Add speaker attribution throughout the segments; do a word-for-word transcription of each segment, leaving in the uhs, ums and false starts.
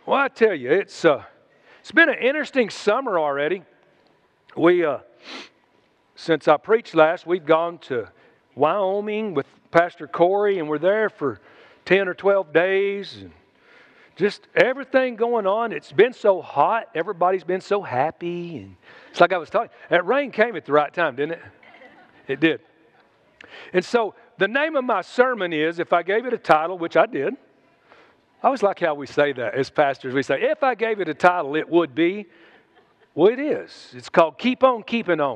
Speaker 1: Well, I tell you, it's uh, it's been an interesting summer already. We, uh, since I preached last, we've gone to Wyoming with Pastor Corey, and we're there for ten or twelve days, and just everything going on. It's been so hot. Everybody's been so happy, and it's like I was talking. That rain came at the right time, didn't it? It did. And so the name of my sermon is, if I gave it a title, which I did. I always like how we say that as pastors. We say, if I gave it a title, it would be. Well, it is. It's called Keep On Keeping On.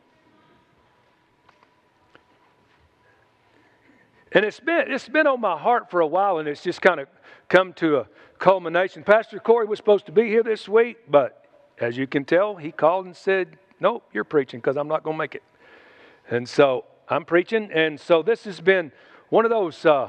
Speaker 1: And it's been it's been on my heart for a while, and it's just kind of come to a culmination. Pastor Corey was supposed to be here this week, but as you can tell, he called and said, nope, you're preaching because I'm not going to make it. And so I'm preaching, and so this has been one of those... Uh,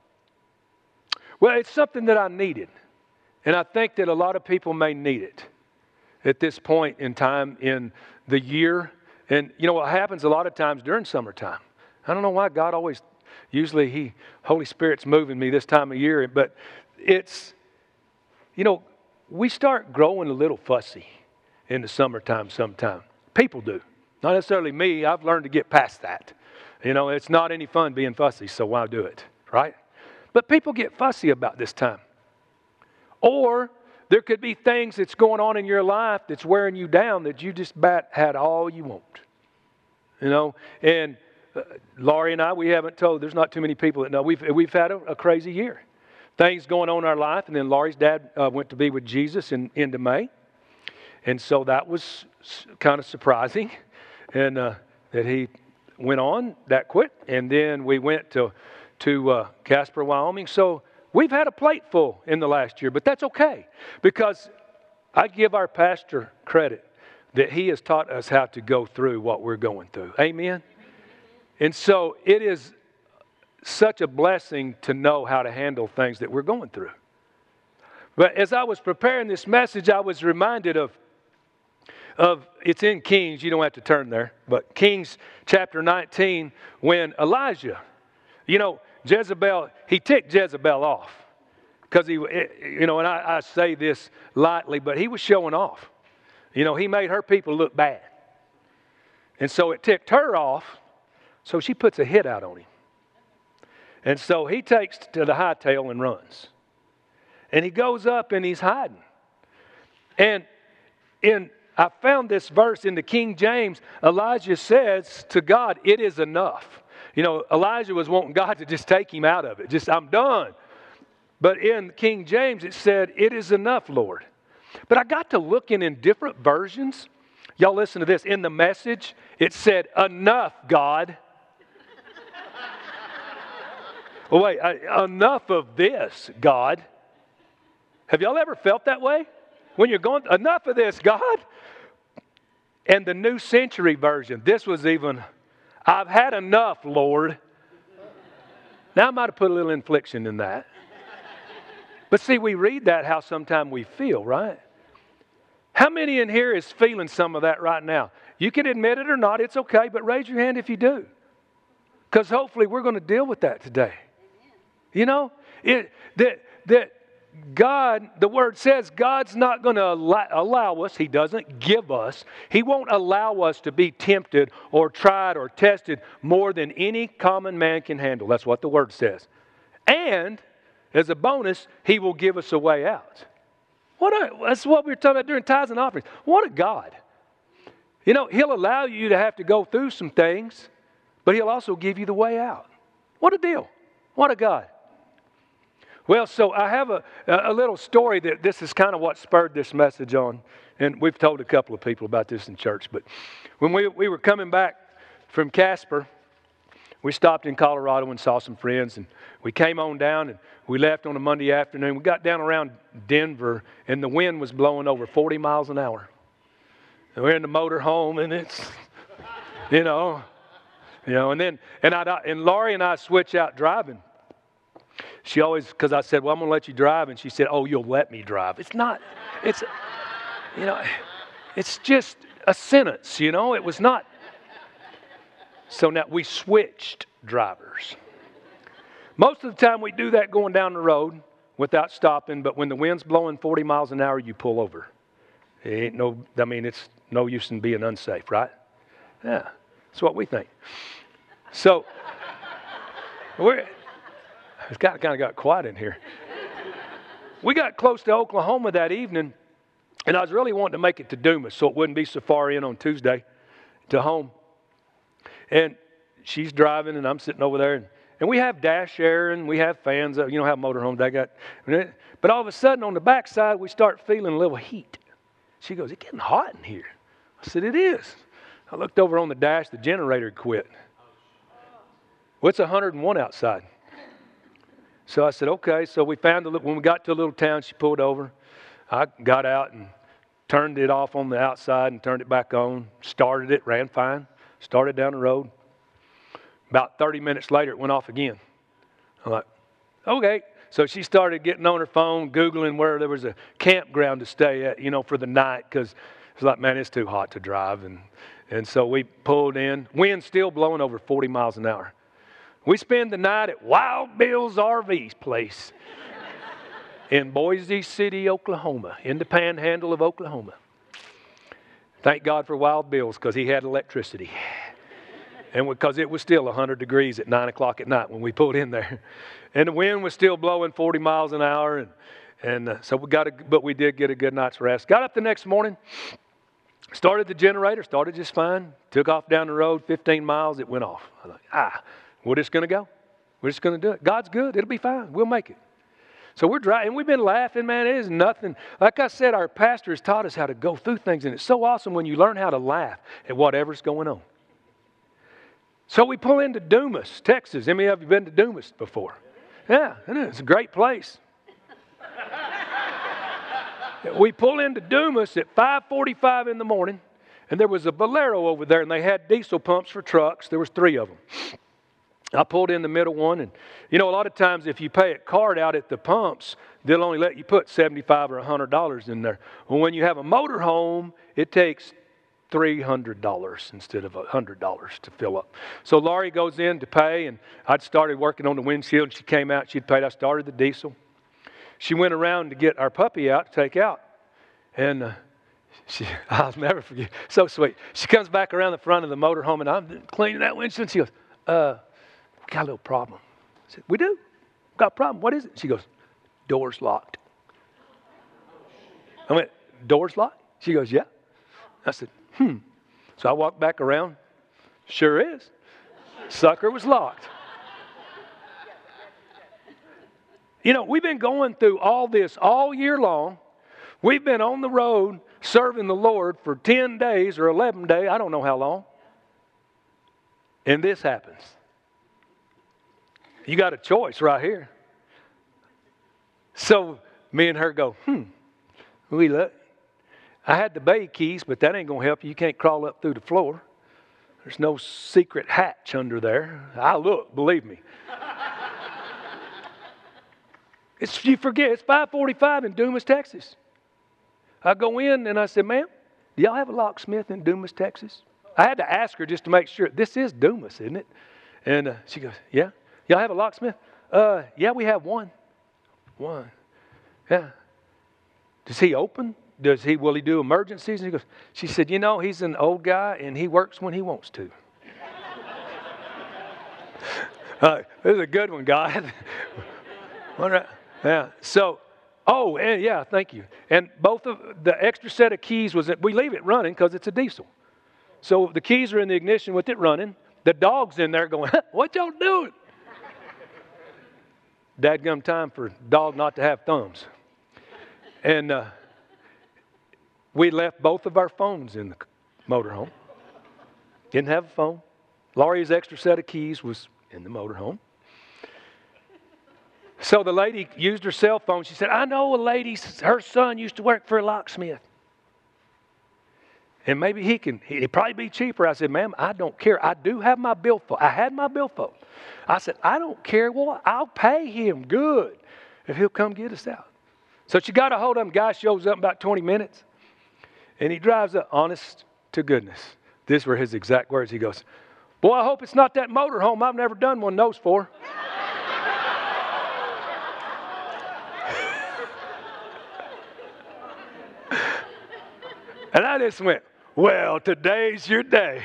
Speaker 1: Well, it's something that I needed, and I think that a lot of people may need it at this point in time in the year. And you know what happens a lot of times during summertime? I don't know why God always, usually He, Holy Spirit's moving me this time of year, but it's, you know, we start growing a little fussy in the summertime sometime. People do. Not necessarily me. I've learned to get past that. You know, it's not any fun being fussy, so why do it, right? But people get fussy about this time. Or there could be things that's going on in your life that's wearing you down that you just about had all you want. You know, and uh, Laurie and I, we haven't told, there's not too many people that know. We've, we've had a, a crazy year. Things going on in our life. And then Laurie's dad uh, went to be with Jesus in into May. And so that was kind of surprising. And uh, that he went on that quick. And then we went to... to uh, Casper, Wyoming. So we've had a plate full in the last year, but that's okay because I give our pastor credit that he has taught us how to go through what we're going through. Amen? And so it is such a blessing to know how to handle things that we're going through. But as I was preparing this message, I was reminded of, of it's in Kings, you don't have to turn there, but Kings chapter nineteen, when Elijah, you know, Jezebel, he ticked Jezebel off because he, you know, and I, I say this lightly, but he was showing off. You know, he made her people look bad. And so it ticked her off, so she puts a hit out on him. And so he takes to the hightail and runs. And he goes up and he's hiding. And in, I found this verse in the King James, Elijah says to God, it is enough. You know, Elijah was wanting God to just take him out of it. Just, I'm done. But in King James, it said, it is enough, Lord. But I got to looking in different versions. Y'all listen to this. In the Message, it said, enough, God. Oh, wait, uh, enough of this, God. Have y'all ever felt that way? When you're going, enough of this, God. And the New Century Version, this was even... I've had enough, Lord. Now I might have put a little inflection in that. But see, we read that how sometimes we feel, right? How many in here is feeling some of that right now? You can admit it or not, it's okay, but raise your hand if you do. Because hopefully we're going to deal with that today. You know, it, that, that God, the Word says God's not going to allow, allow us, He doesn't give us, He won't allow us to be tempted or tried or tested more than any common man can handle. That's what the Word says. And, as a bonus, He will give us a way out. What a, that's what we were talking about during tithes and offerings. What a God. You know, He'll allow you to have to go through some things, but He'll also give you the way out. What a deal. What a God. Well, so I have a, a little story that this is kind of what spurred this message on. And we've told a couple of people about this in church. But when we, we were coming back from Casper, we stopped in Colorado and saw some friends. And we came on down and we left on a Monday afternoon. We got down around Denver and the wind was blowing over forty miles an hour. And we're in the motor home and it's, you know, you know, and then, and I, and Laurie and I switch out driving. She always, because I said, well, I'm going to let you drive. And she said, oh, you'll let me drive. It's not, it's, you know, it's just a sentence, you know. It was not. So now we switched drivers. Most of the time we do that going down the road. without stopping, but when the wind's blowing forty miles an hour, you pull over. It ain't no, I mean, it's no use in being unsafe, right? Yeah, that's what we think. So, we're, it's got, kind of got quiet in here. We got close to Oklahoma that evening, and I was really wanting to make it to Dumas so it wouldn't be so far in on Tuesday to home. And she's driving, and I'm sitting over there, and, and we have dash air, and we have fans. You know how motorhomes they got. But all of a sudden, on the backside, we start feeling a little heat. She goes, "It's getting hot in here." I said, "It is." I looked over on the dash, the generator had quit. Well, it's one hundred and one outside. So I said, okay. So we found, a little, when we got to a little town, she pulled over. I got out and turned it off on the outside and turned it back on. Started it, ran fine. Started down the road. About thirty minutes later, it went off again. I'm like, okay. So she started getting on her phone, Googling where there was a campground to stay at, you know, for the night, because it's like, man, it's too hot to drive. And, and so we pulled in. Wind still blowing over forty miles an hour. We spend the night at Wild Bill's R V's place in Boise City, Oklahoma, in the panhandle of Oklahoma. Thank God for Wild Bill's, because he had electricity. And because it was still one hundred degrees at nine o'clock at night when we pulled in there. And the wind was still blowing forty miles an hour. And, and uh, so we got a, but we did get a good night's rest. Got up the next morning, started the generator, started just fine. Took off down the road, fifteen miles, it went off. I was like, ah, we're just going to go. We're just going to do it. God's good. It'll be fine. We'll make it. So we're driving, and we've been laughing, man. It is nothing. Like I said, our pastor has taught us how to go through things, and it's so awesome when you learn how to laugh at whatever's going on. So we pull into Dumas, Texas. How many of you been to Dumas before? Yeah, it's a great place. We pull into Dumas at five forty-five in the morning, and there was a Bolero over there, and they had diesel pumps for trucks. There was three of them. I pulled in the middle one, and you know, a lot of times if you pay a card out at the pumps, they'll only let you put seventy-five or one hundred dollars in there. Well, when you have a motorhome, it takes three hundred dollars instead of one hundred dollars to fill up. So Laurie goes in to pay, and I'd started working on the windshield, and she came out, she'd paid. I started the diesel. She went around to get our puppy out to take out, and uh, she, I'll never forget, so sweet. She comes back around the front of the motorhome, and I'm cleaning that windshield, and she goes, uh, we got a little problem. I said, we do? Got a problem. What is it? She goes, door's locked. I went, door's locked? She goes, yeah. I said, hmm. So I walked back around. Sure is. Sucker was locked. You know, we've been going through all this all year long. We've been on the road serving the Lord for ten days or eleven days. I don't know how long. And this happens. You got a choice right here. So me and her go, hmm, we look. I had the bay keys, but that ain't going to help you. You can't crawl up through the floor. There's no secret hatch under there. I look, believe me. It's, you forget, it's five forty-five in Dumas, Texas. I go in and I said, ma'am, do y'all have a locksmith in Dumas, Texas? I had to ask her just to make sure. This is Dumas, isn't it? And uh, she goes, yeah. Y'all have a locksmith? Uh, yeah, we have one. One. Yeah. Does he open? Does he, will he do emergencies? And he goes, she said, you know, he's an old guy and he works when he wants to. uh, this is a good one, God. All right. Yeah. So, oh, and yeah, thank you. And both of the extra set of keys was that we leave it running because it's a diesel. So the keys are in the ignition with it running. The dog's in there going, what y'all doing? Dadgum time for dog not to have thumbs. And uh, we left both of our phones in the motorhome. Didn't have a phone. Laurie's extra set of keys was in the motorhome. So the lady used her cell phone. She said, I know a lady, her son used to work for a locksmith. And maybe he can, he'd probably be cheaper. I said, ma'am, I don't care. I do have my billfold. I had my billfold. I said, I don't care what. I'll pay him good if he'll come get us out. So she got a hold of him. Guy shows up in about twenty minutes. And he drives up, honest to goodness. These were his exact words. He goes, boy, I hope it's not that motorhome. I've never done one of those for. And I just went, well, today's your day.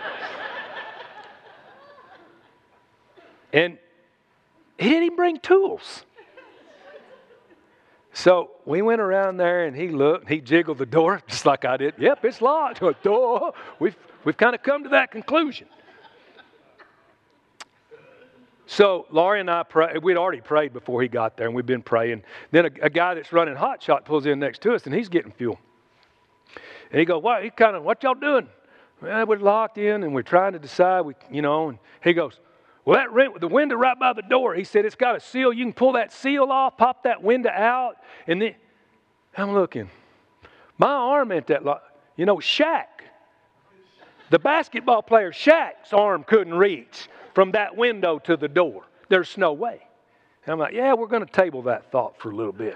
Speaker 1: And he didn't even bring tools. So we went around there and he looked, he jiggled the door just like I did. Yep, it's locked. Door. We've, we've kind of come to that conclusion. So Laurie and I prayed. We'd already prayed before he got there, and we've been praying. Then a, a guy that's running Hot Shot pulls in next to us, and he's getting fuel. And he goes, "What? He kind of, what y'all doing?" Well, we're locked in, and we're trying to decide. We, you know. And he goes, "Well, that rent, the window right by the door." He said, "It's got a seal. You can pull that seal off, pop that window out, and then." I'm looking. My arm ain't that long. You know, Shaq, the basketball player, Shaq's arm couldn't reach from that window to the door. There's no way. And I'm like, yeah, we're going to table that thought for a little bit.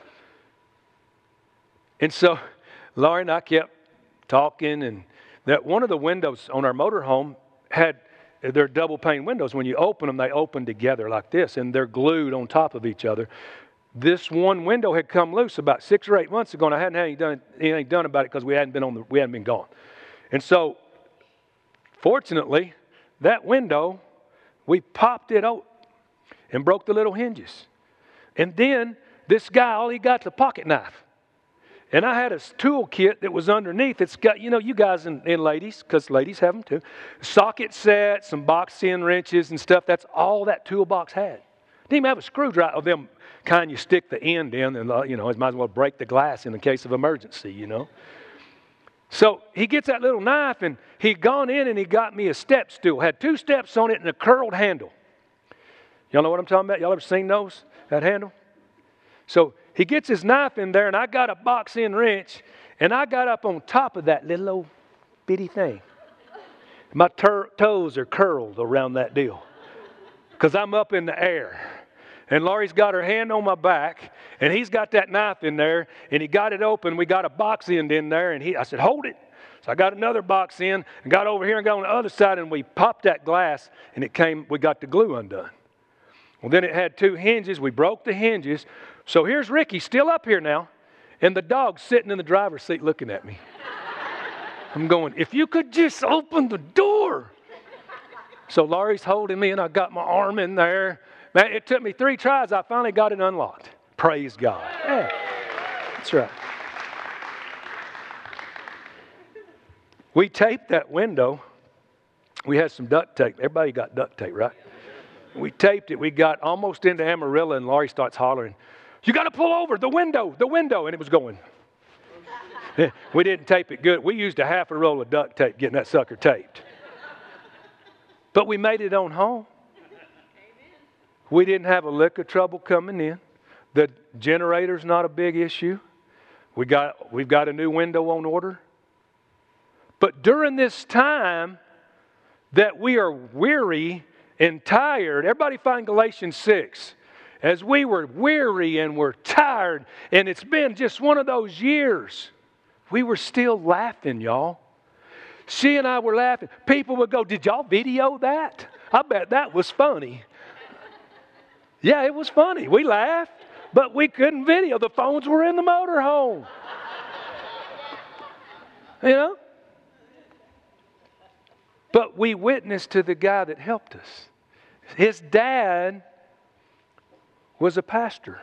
Speaker 1: And so Laurie and I kept talking, and that one of the windows on our motorhome had, they're double pane windows. When you open them, they open together like this, and they're glued on top of each other. This one window had come loose about six or eight months ago, and I hadn't had anything done, anything done about it because we hadn't been on the, we hadn't been gone. And so, fortunately, that window, we popped it out and broke the little hinges. And then this guy, all he got's a pocket knife. And I had a tool kit that was underneath. It's got, you know, you guys and, and ladies, because ladies have them too, socket set, some box end wrenches and stuff. That's all that toolbox had. Didn't even have a screwdriver of them kind you stick the end in, and uh, you know, might as well break the glass in the case of emergency, you know. So he gets that little knife, and he'd gone in and he got me a step stool. Had two steps on it and a curled handle. Y'all know what I'm talking about? Y'all ever seen those, that handle? So he gets his knife in there, and I got a box end wrench, and I got up on top of that little old bitty thing. My ter- toes are curled around that deal because I'm up in the air. And Laurie's got her hand on my back, and he's got that knife in there, and he got it open. We got a box end in there, and he, I said, hold it. So I got another box end, and got over here and got on the other side, and we popped that glass, and it came, we got the glue undone. Well, then it had two hinges. We broke the hinges. So here's Ricky, still up here now, and the dog's sitting in the driver's seat looking at me. I'm going, if you could just open the door. So Laurie's holding me, and I got my arm in there. Man, it took me three tries. I finally got it unlocked. Praise God. Yeah, that's right. We taped that window. We had some duct tape. Everybody got duct tape, right? We taped it. We got almost into Amarillo, and Laurie starts hollering, "You got to pull over, the window, the window." And it was going. We didn't tape it good. We used a half a roll of duct tape getting that sucker taped. But we made it on home. We didn't have a lick of trouble coming in. The generator's not a big issue. We got, we've got a new window on order. But during this time that we are weary and tired, everybody find Galatians six. As we were weary and we're tired, and it's been just one of those years, we were still laughing, y'all. She and I were laughing. People would go, "Did y'all video that? I bet that was funny." Yeah, it was funny. We laughed, but we couldn't video. The phones were in the motorhome. You know? But we witnessed to the guy that helped us. His dad was a pastor.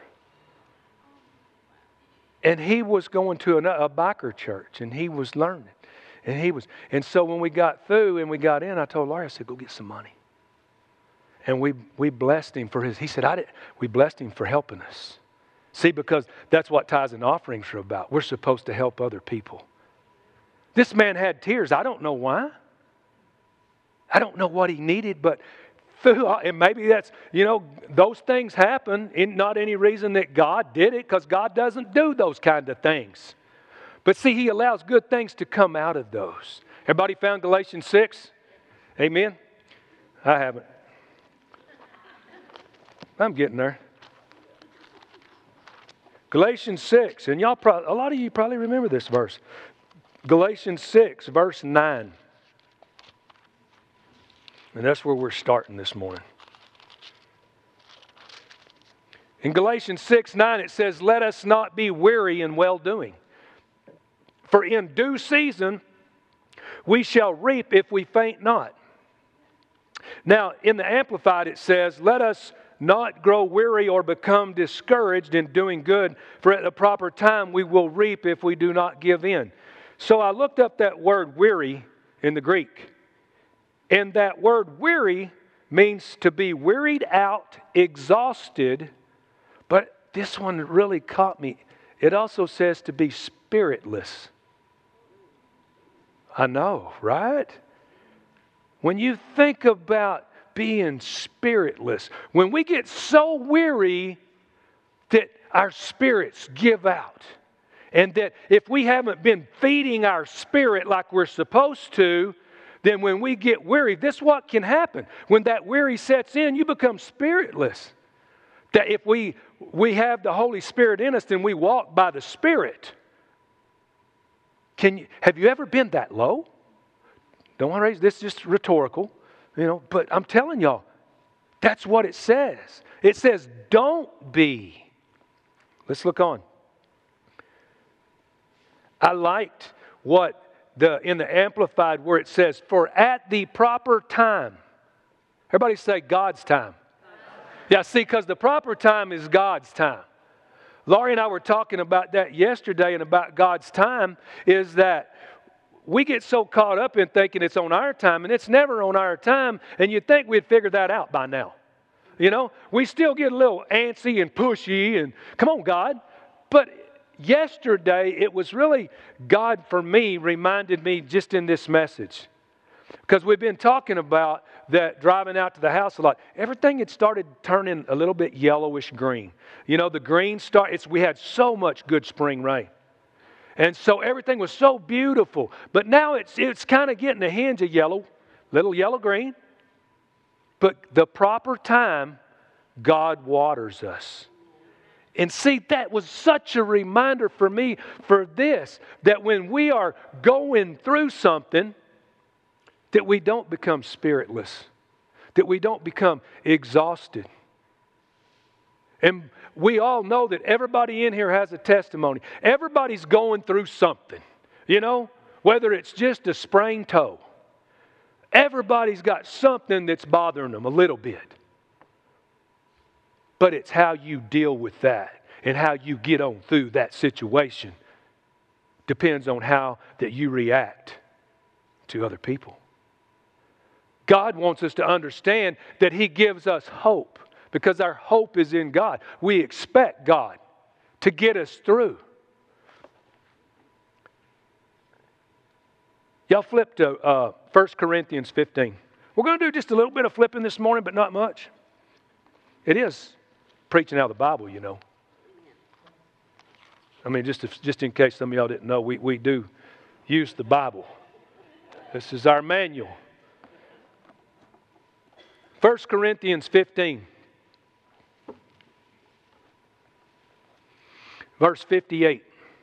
Speaker 1: And he was going to a, a biker church, and he was learning. And he was, and so when we got through and we got in, I told Larry, I said, "Go get some money." And we we blessed him for his, he said, I did, we blessed him for helping us. See, because that's what tithes and offerings are about. We're supposed to help other people. This man had tears. I don't know why. I don't know what he needed, but through, and maybe that's, you know, those things happen. In not any reason that God did it, because God doesn't do those kind of things. But see, He allows good things to come out of those. Everybody found Galatians six? Amen? I haven't. I'm getting there. Galatians six, and y'all probably, a lot of you probably remember this verse. Galatians six, verse nine. And that's where we're starting this morning. In Galatians six, nine, it says, "Let us not be weary in well-doing. For in due season we shall reap if we faint not. Now, in the Amplified it says, let us not grow weary or become discouraged in doing good, for at the proper time we will reap if we do not give in. So I looked up that word weary in the Greek. And that word weary means to be wearied out, exhausted. But this one really caught me. It also says to be spiritless. I know, right? When you think about being spiritless, when we get so weary that our spirits give out, and that if we haven't been feeding our spirit like we're supposed to, then when we get weary, this is what can happen. When that weary sets in, you become spiritless. That if we we have the Holy Spirit in us, then we walk by the Spirit. Can you, have you ever been that low? Don't want to raise this, is just rhetorical, you know. But I'm telling y'all, that's what it says. It says, "Don't be." Let's look on. I liked what the in the Amplified where it says, "For at the proper time." Everybody say God's time. Yeah, see, because the proper time is God's time. Laurie and I were talking about that yesterday, and about God's time is that we get so caught up in thinking it's on our time, and it's never on our time, and you'd think we'd figure that out by now. You know, we still get a little antsy and pushy, and come on, God. But yesterday, it was really God, for me, reminded me just in this message. Because we've been talking about that driving out to the house a lot. Everything had started turning a little bit yellowish green. You know, the green start. It's we had so much good spring rain, and so everything was so beautiful. But now it's it's kind of getting a hinge of yellow, little yellow green. But the proper time, God waters us. And see, that was such a reminder for me for this, that when we are going through something, that we don't become spiritless, that we don't become exhausted. And we all know that everybody in here has a testimony. Everybody's going through something, you know, whether it's just a sprained toe. Everybody's got something that's bothering them a little bit. But it's how you deal with that and how you get on through that situation depends on how that you react to other people. God wants us to understand that He gives us hope because our hope is in God. We expect God to get us through. Y'all flip to uh, First Corinthians fifteen. We're going to do just a little bit of flipping this morning, but not much. It is preaching out of the Bible, you know. I mean, just if, just in case some of y'all didn't know, we, we do use the Bible. This is our manual. First Corinthians fifteen. Verse fifty-eight.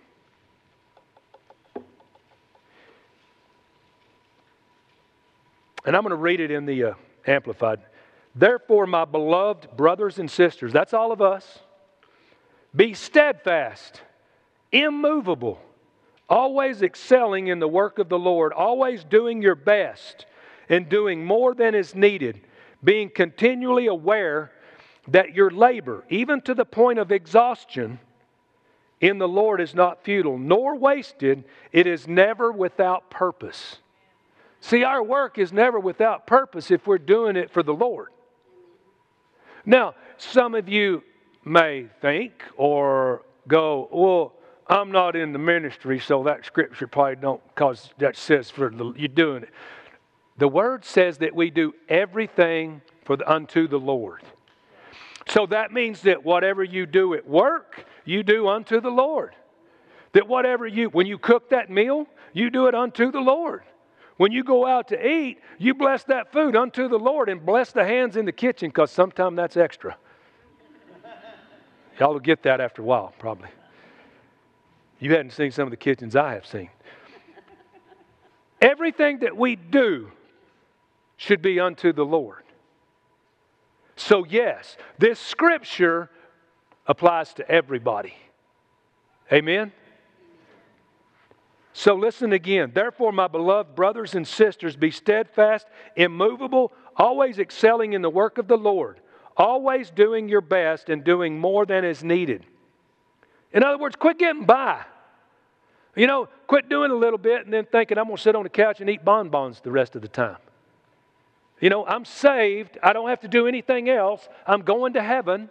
Speaker 1: And I'm going to read it in the uh, Amplified. Therefore, my beloved brothers and sisters, that's all of us, be steadfast, immovable, always excelling in the work of the Lord, always doing your best and doing more than is needed, being continually aware that your labor, even to the point of exhaustion, in the Lord is not futile, nor wasted. It is never without purpose. See, our work is never without purpose if we're doing it for the Lord. Now, some of you may think or go, well, I'm not in the ministry, so that scripture probably don't, because that says for the, you're doing it. The Word says that we do everything for the, unto the Lord. So that means that whatever you do at work, you do unto the Lord. That whatever you, when you cook that meal, you do it unto the Lord. When you go out to eat, you bless that food unto the Lord and bless the hands in the kitchen, because sometimes that's extra. Y'all will get that after a while, probably. You hadn't seen some of the kitchens I have seen. Everything that we do should be unto the Lord. So yes, this scripture applies to everybody. Amen? So listen again. Therefore, my beloved brothers and sisters, be steadfast, immovable, always excelling in the work of the Lord, always doing your best and doing more than is needed. In other words, quit getting by. You know, quit doing a little bit and then thinking, I'm going to sit on the couch and eat bonbons the rest of the time. You know, I'm saved. I don't have to do anything else. I'm going to heaven.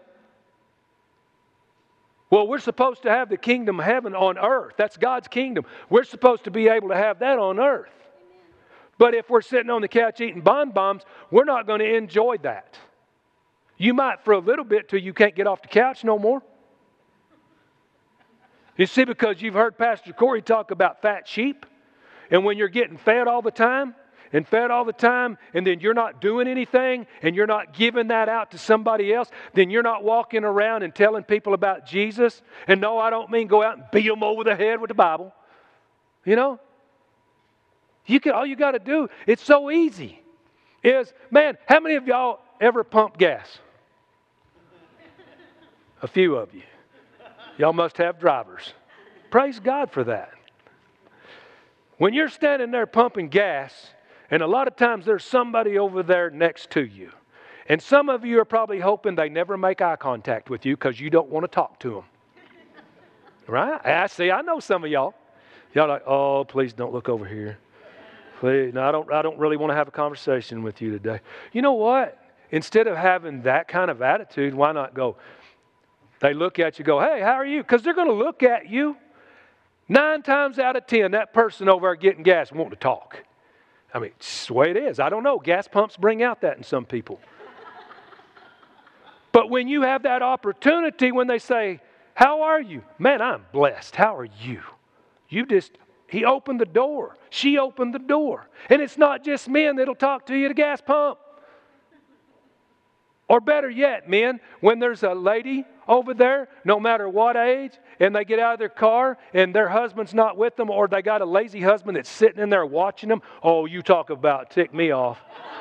Speaker 1: Well, we're supposed to have the kingdom of heaven on earth. That's God's kingdom. We're supposed to be able to have that on earth. But if we're sitting on the couch eating bonbons, we're not going to enjoy that. You might for a little bit till you can't get off the couch no more. You see, because you've heard Pastor Corey talk about fat sheep. And when you're getting fed all the time, and fed all the time, and then you're not doing anything, and you're not giving that out to somebody else, then you're not walking around and telling people about Jesus. And no, I don't mean go out and beat them over the head with the Bible. You know? You can, all you got to do, it's so easy, is, man, how many of y'all ever pump gas? A few of you. Y'all must have drivers. Praise God for that. When you're standing there pumping gas, and a lot of times there's somebody over there next to you. And some of you are probably hoping they never make eye contact with you because you don't want to talk to them. Right? I see, I know some of y'all. Y'all are like, oh, please don't look over here. Please, no, I don't, I don't really want to have a conversation with you today. You know what? Instead of having that kind of attitude, why not go? They look at you, go, hey, how are you? Because they're going to look at you. Nine times out of ten, that person over there getting gas wanting to talk. I mean, it's the way it is. I don't know. Gas pumps bring out that in some people. But when you have that opportunity, when they say, how are you? Man, I'm blessed. How are you? You just, he opened the door. She opened the door. And it's not just men that'll talk to you at a gas pump. Or better yet, men, when there's a lady over there, no matter what age, and they get out of their car and their husband's not with them, or they got a lazy husband that's sitting in there watching them, oh, you talk about tick me off.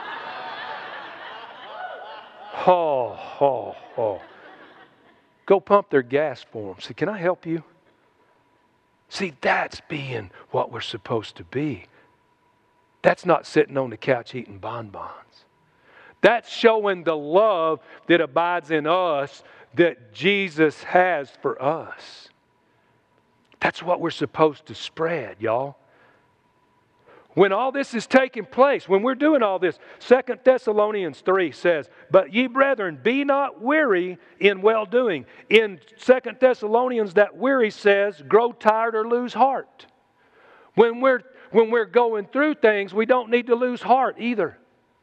Speaker 1: Oh, oh, oh. Go pump their gas for them. Say, can I help you? See, that's being what we're supposed to be. That's not sitting on the couch eating bonbons. That's showing the love that abides in us that Jesus has for us. That's what we're supposed to spread, y'all. When all this is taking place, when we're doing all this, Second Thessalonians three says, but ye brethren, be not weary in well-doing. In Second Thessalonians, that weary says, grow tired or lose heart. When we're, when we're going through things, we don't need to lose heart either.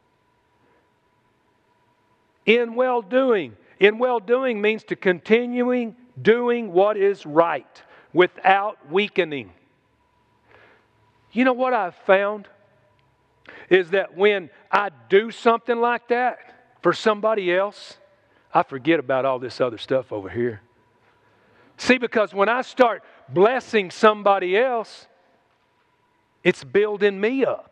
Speaker 1: In well-doing. In well-doing means to continuing doing what is right without weakening. You know what I've found? Is that when I do something like that for somebody else, I forget about all this other stuff over here. See, because when I start blessing somebody else, it's building me up.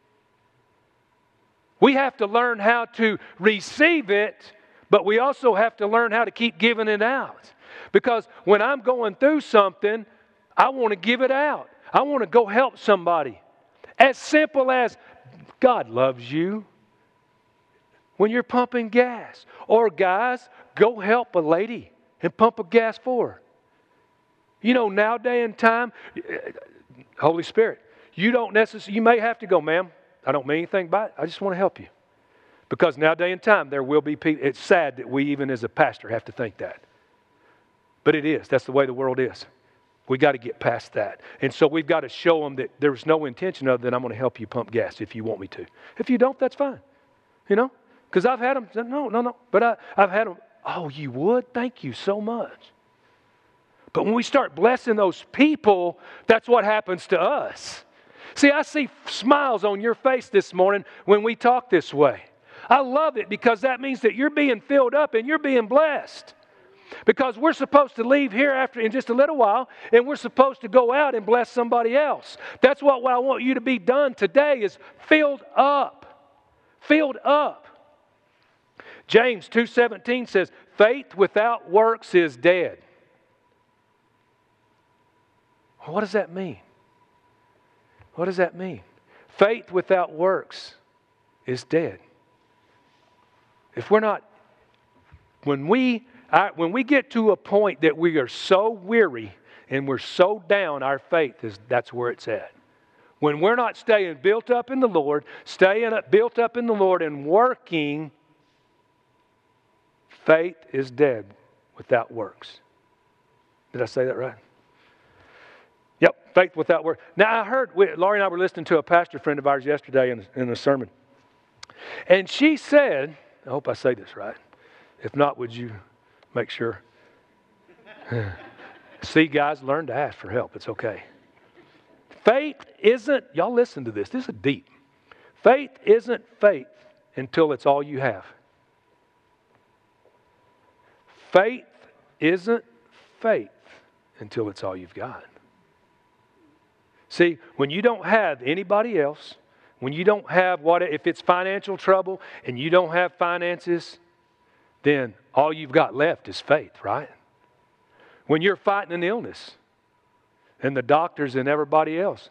Speaker 1: We have to learn how to receive it, but we also have to learn how to keep giving it out. Because when I'm going through something, I want to give it out. I want to go help somebody. As simple as God loves you when you're pumping gas. Or guys, go help a lady and pump a gas for her. You know, nowadays in time, Holy Spirit, you don't necessarily, you may have to go, ma'am, I don't mean anything by it. I just want to help you. Because nowadays in time, there will be people. It's sad that we, even as a pastor, have to think that. But it is. That's the way the world is. We got to get past that. And so we've got to show them that there's no intention other than I'm going to help you pump gas if you want me to. If you don't, that's fine. You know? Because I've had them, no, no, no. But I, I've had them, oh, you would? Thank you so much. But when we start blessing those people, that's what happens to us. See, I see smiles on your face this morning when we talk this way. I love it because that means that you're being filled up and you're being blessed. Because we're supposed to leave here after in just a little while, and we're supposed to go out and bless somebody else. That's what I want you to be done today, is filled up. Filled up. James two seventeen says, faith without works is dead. What does that mean? What does that mean? Faith without works is dead. If we're not, when we, I, when we get to a point that we are so weary and we're so down, our faith is, that's where it's at. When we're not staying built up in the Lord, staying up, built up in the Lord and working, faith is dead without works. Did I say that right? Yep, faith without works. Now I heard, we, Laurie and I were listening to a pastor friend of ours yesterday in, in a sermon. And she said, I hope I say this right. If not, would you make sure? See, guys, learn to ask for help. It's okay. Faith isn't, y'all listen to this. This is deep. Faith isn't faith until it's all you have. Faith isn't faith until it's all you've got. See, when you don't have anybody else, when you don't have what, if it's financial trouble and you don't have finances, then all you've got left is faith, right? When you're fighting an illness and the doctors and everybody else.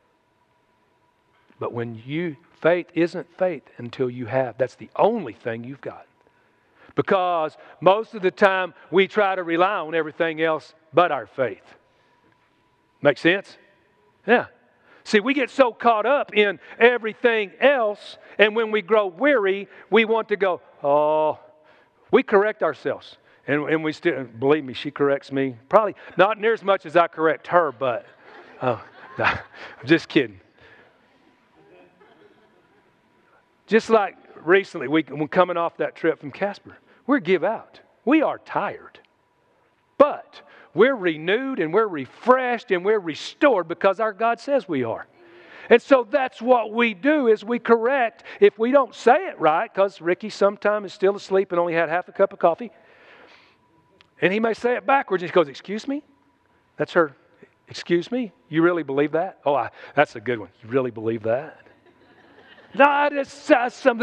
Speaker 1: But when you, faith isn't faith until you have. That's the only thing you've got. Because most of the time we try to rely on everything else but our faith. Make sense? Yeah. See, we get so caught up in everything else, and when we grow weary, we want to go, oh, we correct ourselves. And, and we still, believe me, she corrects me. Probably not near as much as I correct her, but uh, no, I'm just kidding. Just like recently, we, when coming off that trip from Casper, we're give out. We are tired. But we're renewed and we're refreshed and we're restored because our God says we are. And so that's what we do is we correct. If we don't say it right, because Ricky sometimes is still asleep and only had half a cup of coffee, and he may say it backwards. He goes, excuse me? That's her. Excuse me? You really believe that? Oh, I, that's a good one. You really believe that? No, I just, uh, some,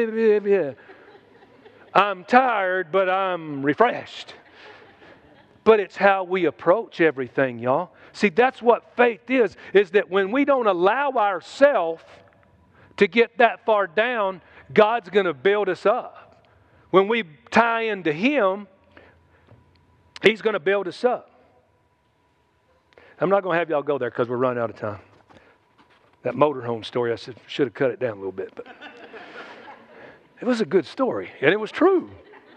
Speaker 1: I'm tired, but I'm refreshed. But it's how we approach everything, y'all. See, that's what faith is, is that when we don't allow ourselves to get that far down, God's going to build us up. When we tie into Him, He's going to build us up. I'm not going to have y'all go there because we're running out of time. That motorhome story, I should have cut it down a little bit. But it was a good story, and it was true.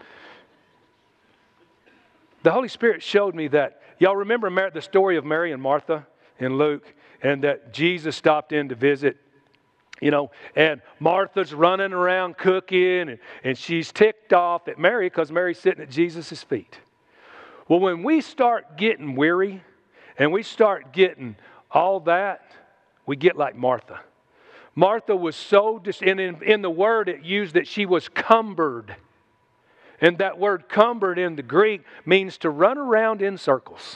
Speaker 1: The Holy Spirit showed me that. Y'all remember the story of Mary and Martha in Luke, and that Jesus stopped in to visit, you know, and Martha's running around cooking, and, and she's ticked off at Mary because Mary's sitting at Jesus' feet. Well, when we start getting weary and we start getting all that, we get like Martha. Martha was so, dis- and in, in the word it used that she was cumbered. And that word cumbered in the Greek means to run around in circles.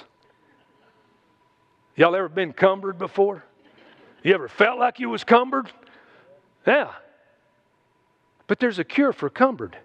Speaker 1: Y'all ever been cumbered before? You ever felt like you was cumbered? Yeah. But there's a cure for cumbered.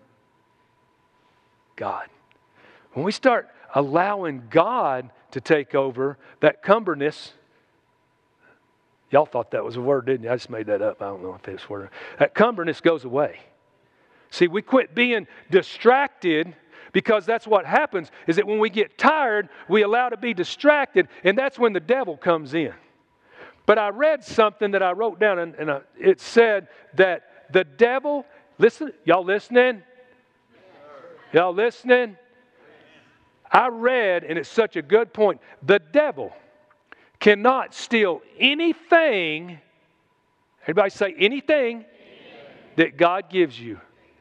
Speaker 1: God. When we start allowing God to take over, that cumberness, y'all thought that was a word, didn't you? I just made that up. I don't know if it's a word. That cumberness goes away. See, we quit being distracted because that's what happens, is that when we get tired, we allow to be distracted, and that's when the devil comes in. But I read something that I wrote down, and, and uh, it said that the devil, listen, y'all listening? Y'all listening? I read, and it's such a good point, the devil cannot steal anything, everybody say anything, that God gives you.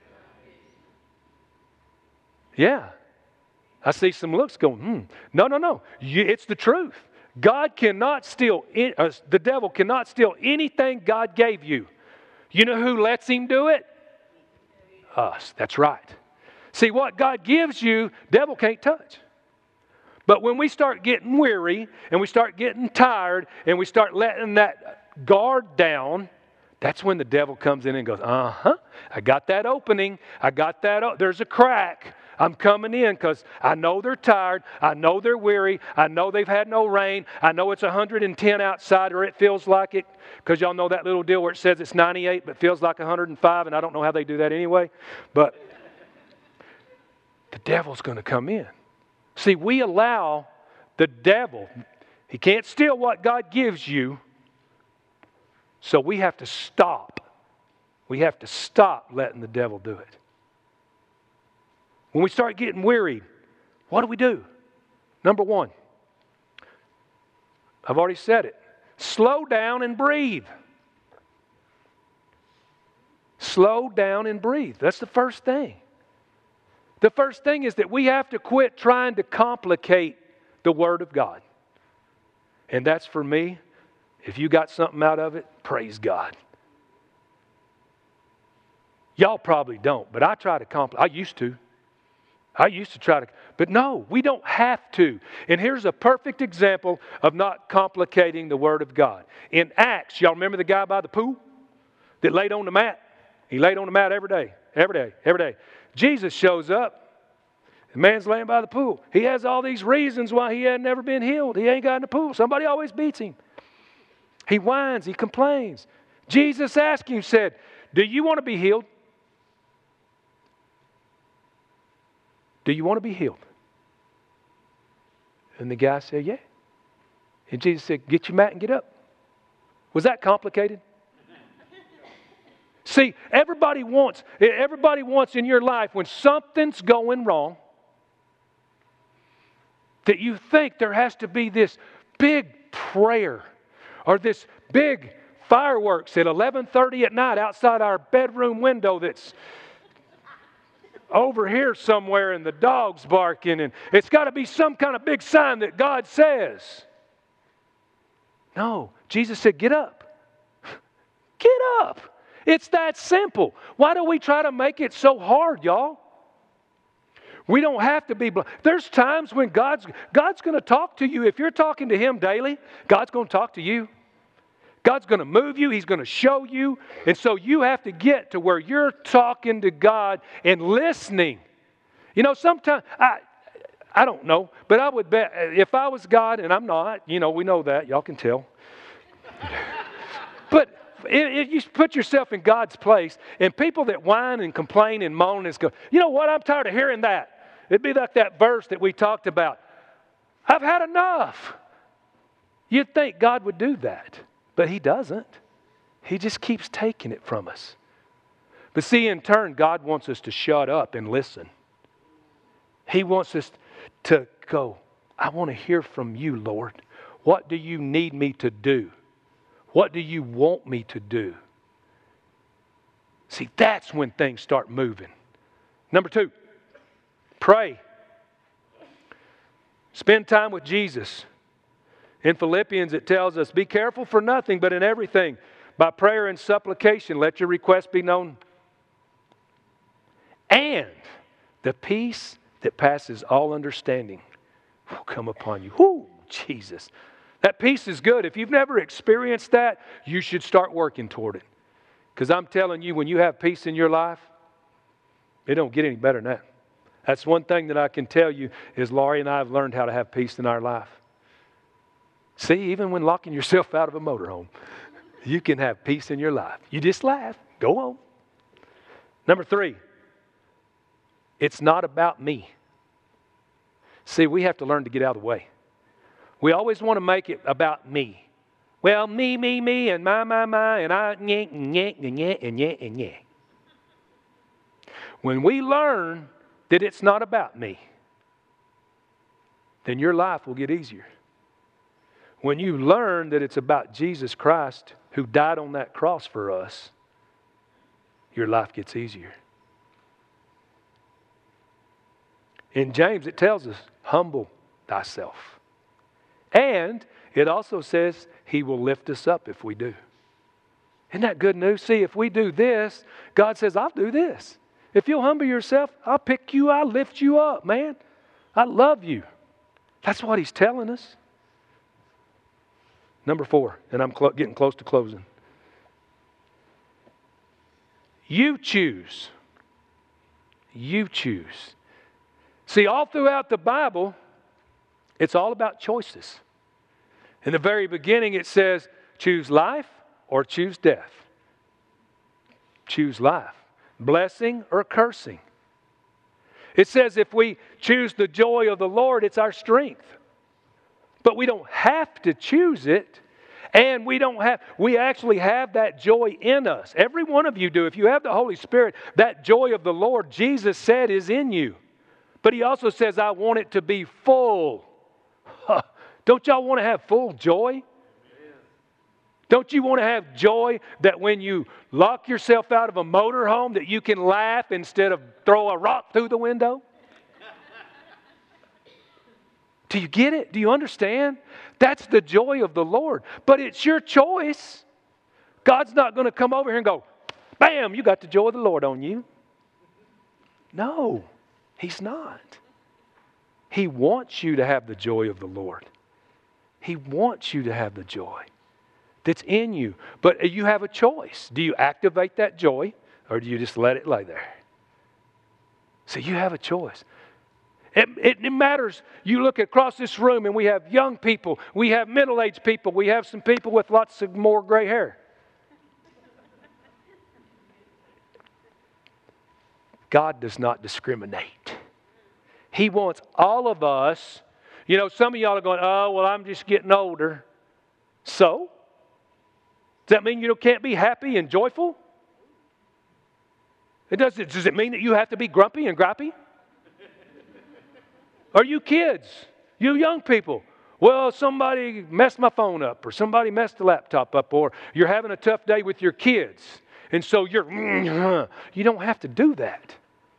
Speaker 1: Yeah. I see some looks going, hmm. No, no, no. You, it's the truth. God cannot steal, uh, the devil cannot steal anything God gave you. You know who lets him do it? Us. That's right. See, what God gives you, devil can't touch. But when we start getting weary and we start getting tired and we start letting that guard down, that's when the devil comes in and goes, uh-huh, I got that opening. I got that. O- There's a crack. I'm coming in because I know they're tired. I know they're weary. I know they've had no rain. I know it's one hundred ten outside, or it feels like it, because y'all know that little deal where it says it's ninety-eight but feels like one hundred five, and I don't know how they do that anyway. But the devil's going to come in. See, we allow the devil, he can't steal what God gives you, so we have to stop. We have to stop letting the devil do it. When we start getting weary, what do we do? Number one, I've already said it. Slow down and breathe. Slow down and breathe. That's the first thing. The first thing is that we have to quit trying to complicate the Word of God. And that's for me. If you got something out of it, praise God. Y'all probably don't, but I try to complicate. I used to. I used to try to, but no, we don't have to. And here's a perfect example of not complicating the Word of God. In Acts, y'all remember the guy by the pool that laid on the mat? He laid on the mat every day, every day, every day. Jesus shows up. The man's laying by the pool. He has all these reasons why he had never been healed. He ain't got in the pool. Somebody always beats him. He whines. He complains. Jesus asked him, said, do you want to be healed? Do you want to be healed? And the guy said, yeah. And Jesus said, get your mat and get up. Was that complicated? See, everybody wants, everybody wants in your life when something's going wrong, that you think there has to be this big prayer or this big fireworks at eleven thirty at night outside our bedroom window that's over here somewhere and the dog's barking, and it's got to be some kind of big sign that God says. No, Jesus said, get up. Get up. It's that simple. Why do we try to make it so hard, y'all? We don't have to be blind. There's times when God's, God's going to talk to you. If you're talking to Him daily, God's going to talk to you. God's going to move you. He's going to show you. And so you have to get to where you're talking to God and listening. You know, sometimes, I I don't know, but I would bet if I was God, and I'm not, you know, we know that. Y'all can tell. But if you put yourself in God's place, and people that whine and complain and moan and go, you know what, I'm tired of hearing that. It'd be like that verse that we talked about. I've had enough. You'd think God would do that. But He doesn't. He just keeps taking it from us. But see, in turn, God wants us to shut up and listen. He wants us to go, I want to hear from you, Lord. What do you need me to do? What do you want me to do? See, that's when things start moving. Number two, pray. Spend time with Jesus. In Philippians, it tells us, be careful for nothing, but in everything, by prayer and supplication, let your requests be known. And the peace that passes all understanding will come upon you. Whoo, Jesus. That peace is good. If you've never experienced that, you should start working toward it. Because I'm telling you, when you have peace in your life, it don't get any better than that. That's one thing that I can tell you is Laurie and I have learned how to have peace in our life. See, even when locking yourself out of a motorhome, you can have peace in your life. You just laugh. Go on. Number three, it's not about me. See, we have to learn to get out of the way. We always want to make it about me. Well, me, me, me, and my, my, my, and I, nyeh, nyeh, nyeh, and nyeh, and nyeh. When we learn that it's not about me, then your life will get easier. When you learn that it's about Jesus Christ who died on that cross for us, your life gets easier. In James, it tells us, humble thyself. And it also says He will lift us up if we do. Isn't that good news? See, if we do this, God says, I'll do this. If you'll humble yourself, I'll pick you, I'll lift you up, man. I love you. That's what He's telling us. Number four, and I'm cl- getting close to closing. You choose. You choose. See, all throughout the Bible, it's all about choices. In the very beginning, it says, choose life or choose death. Choose life. Blessing or cursing. It says if we choose the joy of the Lord, it's our strength. But we don't have to choose it. And we don't have, we actually have that joy in us. Every one of you do. If you have the Holy Spirit, that joy of the Lord, Jesus said, is in you. But He also says, I want it to be full. Huh. Don't y'all want to have full joy? Don't you want to have joy that when you lock yourself out of a motorhome that you can laugh instead of throw a rock through the window? Do you get it? Do you understand? That's the joy of the Lord. But it's your choice. God's not going to come over here and go, bam, you got the joy of the Lord on you. No, He's not. He wants you to have the joy of the Lord. He wants you to have the joy that's in you. But you have a choice. Do you activate that joy or do you just let it lay there? So you have a choice. It, it, it matters. You look across this room and we have young people, we have middle-aged people, we have some people with lots of more gray hair. God does not discriminate. He wants all of us. You know, some of y'all are going, oh, well, I'm just getting older. So? Does that mean you can't be happy and joyful? It does, does it mean that you have to be grumpy and gripey? Are you kids? You young people? Well, somebody messed my phone up, or somebody messed the laptop up, or you're having a tough day with your kids. And so you're, you don't have to do that.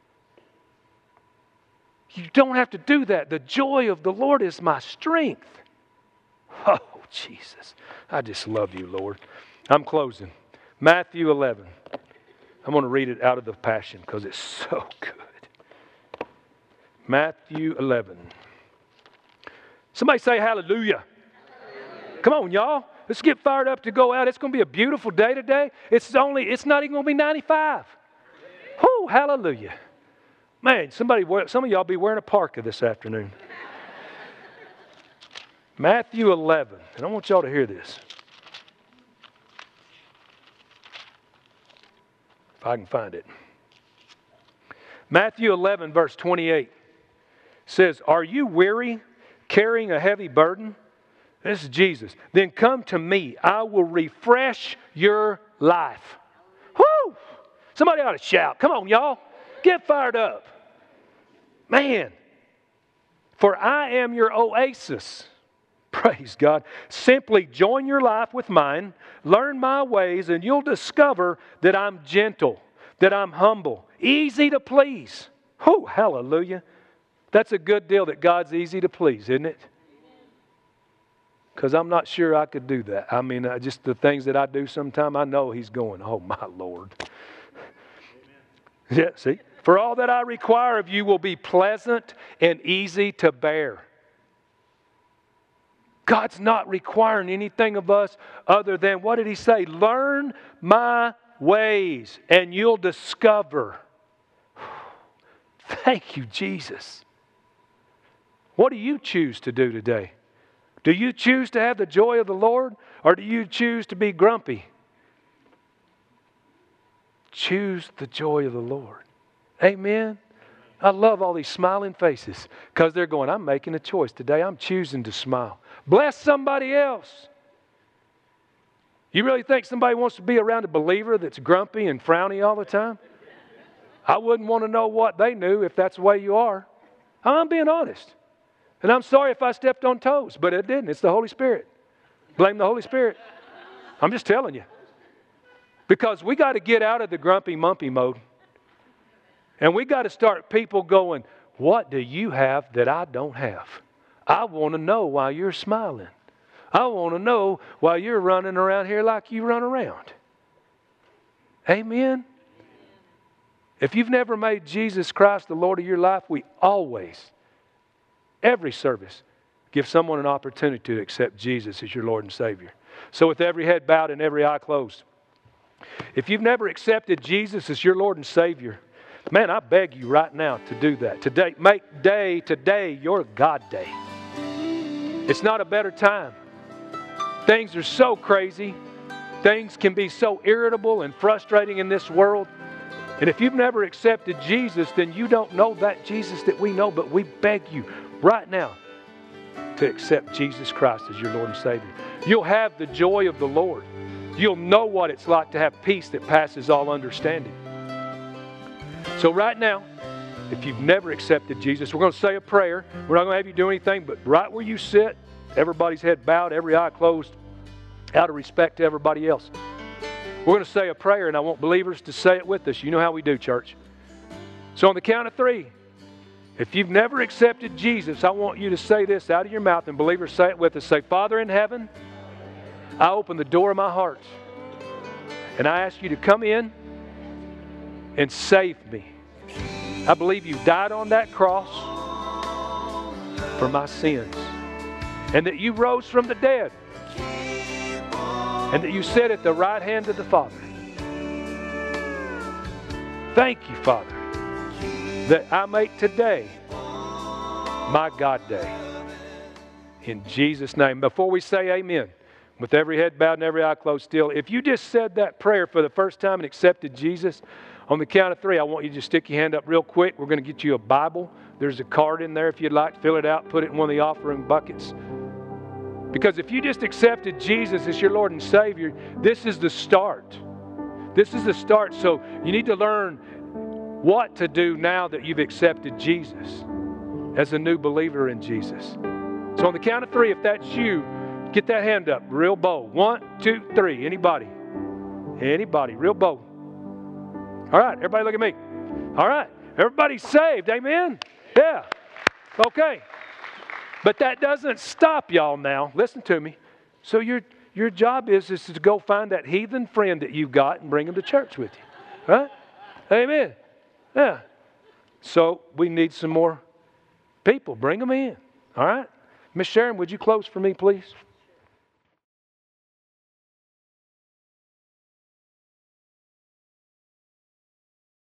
Speaker 1: You don't have to do that. The joy of the Lord is my strength. Oh, Jesus. I just love you, Lord. I'm closing. Matthew eleven. I'm going to read it out of the Passion because it's so good. Matthew eleven. Somebody say hallelujah. Hallelujah. Come on, y'all. Let's get fired up to go out. It's going to be a beautiful day today. It's only, it's not even going to be ninety-five. Whoo, hallelujah. Man, somebody, some of y'all be wearing a parka this afternoon. Matthew eleven. And I want y'all to hear this. If I can find it. Matthew eleven, verse twenty-eight says, are you weary, carrying a heavy burden? This is Jesus. Then come to me. I will refresh your life. Woo! Somebody ought to shout. Come on, y'all. Get fired up. Man. For I am your oasis. Praise God. Simply join your life with mine. Learn my ways and you'll discover that I'm gentle, that I'm humble, easy to please. Oh, hallelujah. That's a good deal that God's easy to please, isn't it? Because I'm not sure I could do that. I mean, uh, just the things that I do sometime, I know He's going, oh my Lord. Yeah, see? For all that I require of you will be pleasant and easy to bear. God's not requiring anything of us other than, what did He say? Learn my ways and you'll discover. Thank you, Jesus. What do you choose to do today? Do you choose to have the joy of the Lord or do you choose to be grumpy? Choose the joy of the Lord. Amen. I love all these smiling faces because they're going, I'm making a choice today. I'm choosing to smile. Bless somebody else. You really think somebody wants to be around a believer that's grumpy and frowny all the time? I wouldn't want to know what they knew if that's the way you are. I'm being honest. And I'm sorry if I stepped on toes, but it didn't. It's the Holy Spirit. Blame the Holy Spirit. I'm just telling you. Because we got to get out of the grumpy mumpy mode. And we got to start people going, what do you have that I don't have? I want to know why you're smiling. I want to know why you're running around here like you run around. Amen? If you've never made Jesus Christ the Lord of your life, we always, every service, give someone an opportunity to accept Jesus as your Lord and Savior. So with every head bowed and every eye closed, if you've never accepted Jesus as your Lord and Savior, Man, I beg you right now to do that. Today, make day today your God day. It's not a better time. Things are so crazy. Things can be so irritable and frustrating in this world. And if you've never accepted Jesus, then you don't know that Jesus that we know. But we beg you right now to accept Jesus Christ as your Lord and Savior. You'll have the joy of the Lord. You'll know what it's like to have peace that passes all understanding. So right now, if you've never accepted Jesus, we're going to say a prayer. We're not going to have you do anything, but right where you sit, everybody's head bowed, every eye closed, out of respect to everybody else. We're going to say a prayer, and I want believers to say it with us. You know how we do, church. So on the count of three, if you've never accepted Jesus, I want you to say this out of your mouth, and believers, say it with us. Say, Father in heaven, I open the door of my heart, and I ask you to come in and save me. I believe you died on that cross for my sins, and that you rose from the dead, and that you sat at the right hand of the Father. Thank you, Father, that I make today my God day. In Jesus' name. Before we say amen, with every head bowed and every eye closed still, if you just said that prayer for the first time and accepted Jesus, on the count of three, I want you to just stick your hand up real quick. We're going to get you a Bible. There's a card in there if you'd like to fill it out, put it in one of the offering buckets. Because if you just accepted Jesus as your Lord and Savior, this is the start. This is the start. So you need to learn what to do now that you've accepted Jesus as a new believer in Jesus. So on the count of three, if that's you, get that hand up real bold. One, two, three. Anybody? Anybody? Real bold. All right, everybody look at me. All right, everybody's saved, amen? Yeah, okay. But that doesn't stop y'all now. Listen to me. So your your job is, is to go find that heathen friend that you've got and bring him to church with you. Right? Amen. Yeah. So we need some more people. Bring them in. All right? Miss Sharon, would you close for me, please?